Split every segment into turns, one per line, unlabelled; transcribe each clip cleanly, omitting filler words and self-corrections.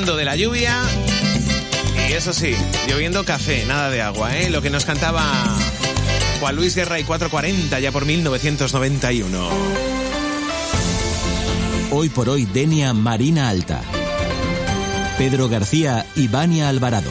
disfrutando de la lluvia y eso sí, lloviendo café, nada de agua, ¿eh? Lo que nos cantaba Juan Luis Guerra y 440 ya por 1991.
Hoy por hoy Denia Marina Alta. Pedro García y Vania Alvarado.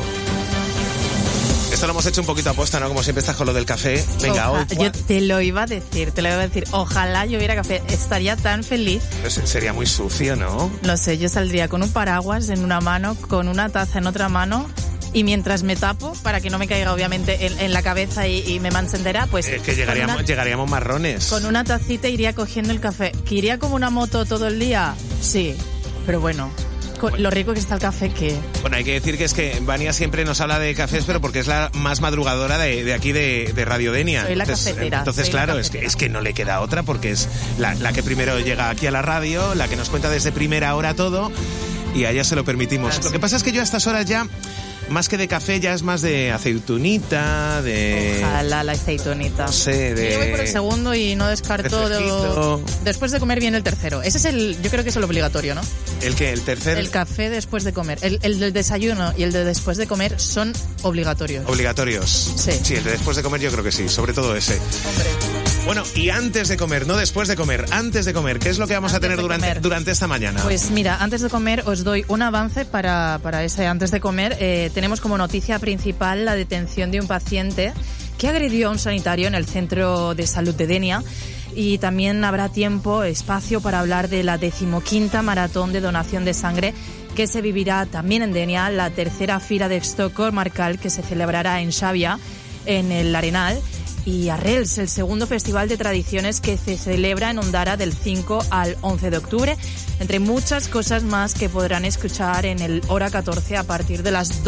Esto lo hemos hecho un poquito aposta, ¿no? Como siempre estás con lo del café. Venga, hoy.
Yo te lo iba a decir. Ojalá lloviera café. Estaría tan feliz.
Pues sería muy sucio, ¿no?
No sé, yo saldría con un paraguas en una mano, con una taza en otra mano. Y mientras me tapo, para que no me caiga obviamente en la cabeza y me manche entera, pues...
Es que llegaríamos marrones.
Con una tacita iría cogiendo el café. ¿Que iría como una moto todo el día? Sí, pero bueno... Lo rico que está el café que...
Bueno, hay que decir que es que Vania siempre nos habla de cafés, pero porque es la más madrugadora de aquí de Radio Denia.
Soy la cafetera.
Entonces, claro, es que no le queda otra porque es la que primero llega aquí a la radio, la que nos cuenta desde primera hora todo y a ella se lo permitimos. Claro, lo que pasa es que yo a estas horas ya... Más que de café, ya es más de aceitunita, de...
Ojalá la aceitunita.
No sé, de...
Yo voy por el segundo y no descarto... Después de comer viene el tercero. Ese es yo creo que es el obligatorio, ¿no?
¿El qué? ¿El tercero?
El café después de comer. El del desayuno y el de después de comer son obligatorios.
¿Obligatorios?
Sí.
Sí, el de después de comer yo creo que sí, sobre todo ese.
Hombre.
Bueno, y antes de comer, no después de comer, antes de comer, ¿qué es lo que vamos a tener durante esta mañana?
Pues mira, antes de comer os doy un avance para ese antes de comer. Tenemos como noticia principal la detención de un paciente que agredió a un sanitario en el Centro de Salud de Denia. Y también habrá espacio para hablar de la 15ª maratón de donación de sangre que se vivirá también en Denia, la tercera fira de Stockholm Marcal que se celebrará en Xàbia, en el Arenal. Y Arrels, el segundo festival de tradiciones que se celebra en Ondara del 5 al 11 de octubre, entre muchas cosas más que podrán escuchar en el Hora 14 a partir de las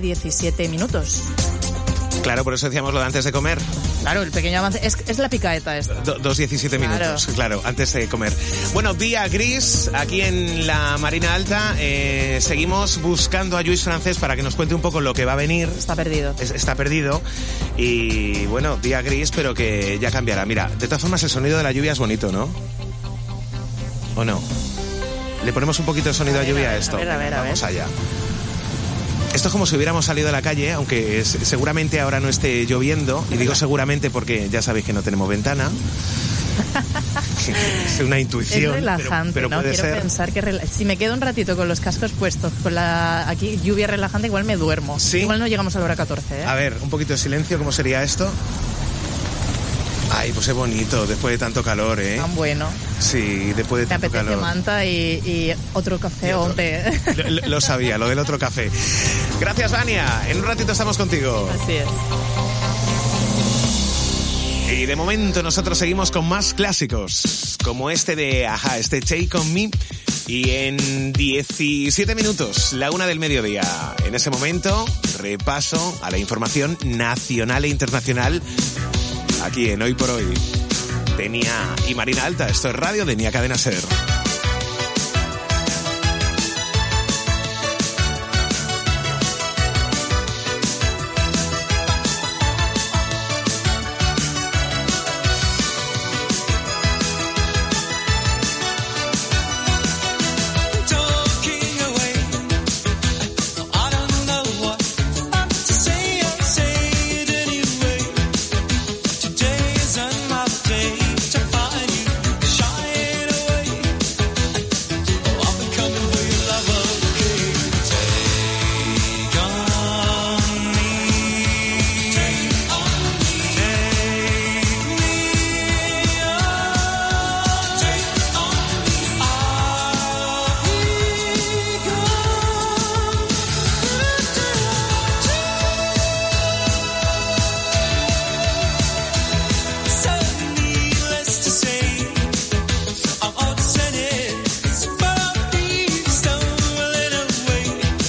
2:17.
Claro, por eso decíamos lo de antes de comer.
Claro, el pequeño avance. Es la picadeta esta.
2:17 minutos, claro, antes de comer. Bueno, día gris, aquí en la Marina Alta. Seguimos buscando a Lluís Francés para que nos cuente un poco lo que va a venir.
Está perdido.
Está perdido. Y bueno, día gris, pero que ya cambiará. Mira, de todas formas el sonido de la lluvia es bonito, ¿no? ¿O no? Le ponemos un poquito de sonido a lluvia a esto.
A ver.
Vamos allá. Esto es como si hubiéramos salido a la calle, aunque seguramente ahora no esté lloviendo. Y digo seguramente porque ya sabéis que no tenemos ventana. Es una intuición.
Es relajante,
pero
¿no? Quiero pensar que si me quedo un ratito con los cascos puestos, con la aquí lluvia relajante, igual me duermo.
¿Sí?
Igual no llegamos a la hora 14, ¿eh?
A ver, un poquito de silencio, ¿cómo sería esto? Ay, pues es bonito, después de tanto calor, ¿eh?
Tan bueno.
Sí, después de tanto calor.
Me apetece manta y otro café, hombre.
Lo sabía, lo del otro café. Gracias, Vania. En un ratito estamos contigo.
Así es.
Y de momento nosotros seguimos con más clásicos, como este de Ajá, este Take On Me. Y en 17 minutos, la 1 del mediodía. En ese momento, repaso a la información nacional e internacional aquí en Hoy por Hoy. Denia y Marina Alta, esto es Radio Denia Cadena Ser.